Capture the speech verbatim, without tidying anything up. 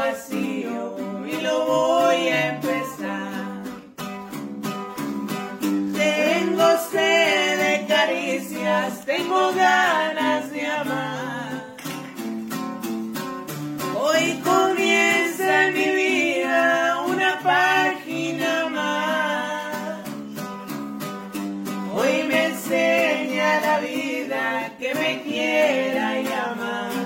vacío y lo voy a empezar. Tengo sed de caricias, tengo ganas de amar. Hoy comienza en mi vida una página más. Hoy me enseña la vida que me quiera y amar.